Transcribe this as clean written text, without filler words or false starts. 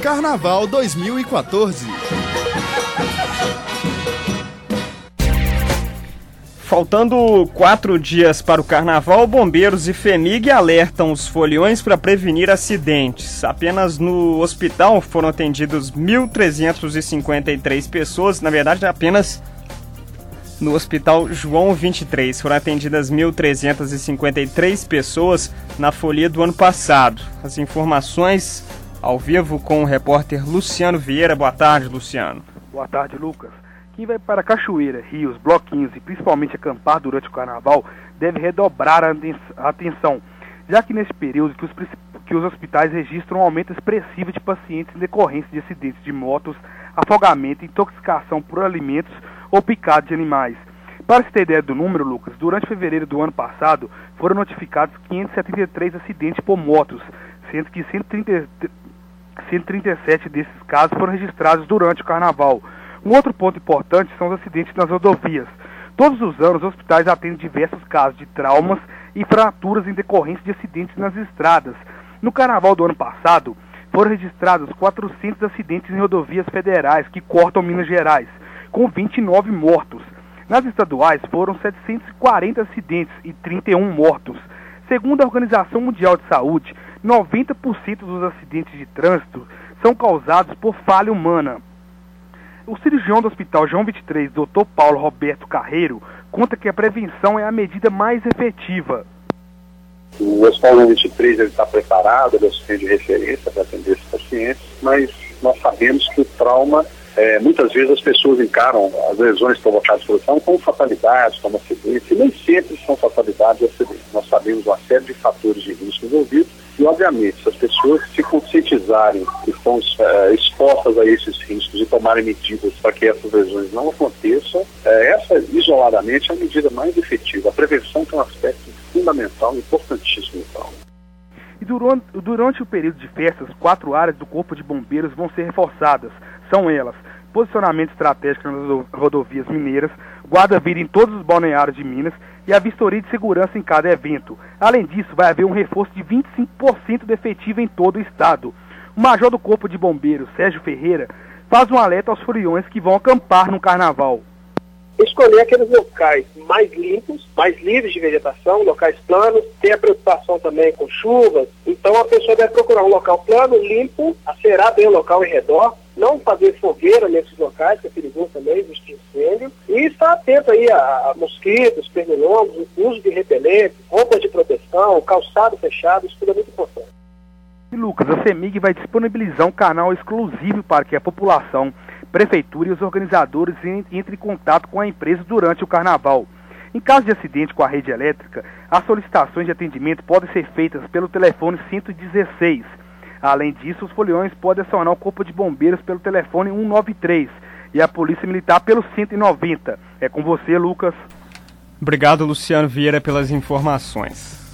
Carnaval 2014. Faltando 4 dias para o Carnaval, bombeiros e FHEMIG alertam os foliões para prevenir acidentes. Apenas no hospital foram atendidos 1.353 pessoas, na verdade apenas no Hospital João 23 foram atendidas 1.353 pessoas na folia do ano passado. As informações ao vivo com o repórter Luciano Vieira. Boa tarde, Luciano. Boa tarde, Lucas. Quem vai para cachoeira, rios, bloquinhos e principalmente acampar durante o Carnaval deve redobrar a atenção, já que nesse período que os hospitais registram um aumento expressivo de pacientes em decorrência de acidentes de motos, afogamento, intoxicação por alimentos ou picado de animais. Para se ter ideia do número, Lucas, durante fevereiro do ano passado foram notificados 573 acidentes por motos, sendo que 137 desses casos foram registrados durante o Carnaval. Um outro ponto importante são os acidentes nas rodovias. Todos os anos, os hospitais atendem diversos casos de traumas e fraturas em decorrência de acidentes nas estradas. No Carnaval do ano passado, foram registrados 400 acidentes em rodovias federais que cortam Minas Gerais, com 29 mortos. Nas estaduais, foram 740 acidentes e 31 mortos. Segundo a Organização Mundial de Saúde, 90% dos acidentes de trânsito são causados por falha humana. O cirurgião do Hospital João 23, Dr. Paulo Roberto Carreiro, conta que a prevenção é a medida mais efetiva. O Hospital João 23 está preparado, ele é o centro de referência para atender esses pacientes, mas nós sabemos que o trauma, muitas vezes as pessoas encaram as lesões provocadas pelo trauma como fatalidades, como acidentes, e nem sempre são fatalidades e acidentes. Nós sabemos uma série de fatores de risco envolvidos e, obviamente, se as pessoas se conscientizarem que estão expostas a esses riscos e tomarem medidas para que essas lesões não aconteçam, essa isoladamente é a medida mais efetiva. A prevenção tem um aspecto fundamental e importantíssimo no trauma. E durante o período de festas, 4 áreas do Corpo de Bombeiros vão ser reforçadas. São elas: posicionamento estratégico nas rodovias mineiras, guarda-vida em todos os balneários de Minas e a vistoria de segurança em cada evento. Além disso, vai haver um reforço de 25% do efetivo em todo o estado. O major do Corpo de Bombeiros, Sérgio Ferreira, faz um alerta aos foliões que vão acampar no Carnaval. Escolher aqueles locais mais limpos, mais livres de vegetação, locais planos, ter a preocupação também com chuvas. Então a pessoa deve procurar um local plano, limpo, acerar bem o local em redor, não fazer fogueira nesses locais, que é perigoso também, existe incêndio, e estar atento aí a mosquitos, pernilongos, uso de repelente, roupas de proteção, calçado fechado, isso tudo é muito importante. E Lucas, a FHEMIG vai disponibilizar um canal exclusivo para que a população, prefeitura e os organizadores entrem em contato com a empresa durante o Carnaval. Em caso de acidente com a rede elétrica, as solicitações de atendimento podem ser feitas pelo telefone 116. Além disso, os foliões podem acionar o Corpo de Bombeiros pelo telefone 193 e a Polícia Militar pelo 190. É com você, Lucas. Obrigado, Luciano Vieira, pelas informações.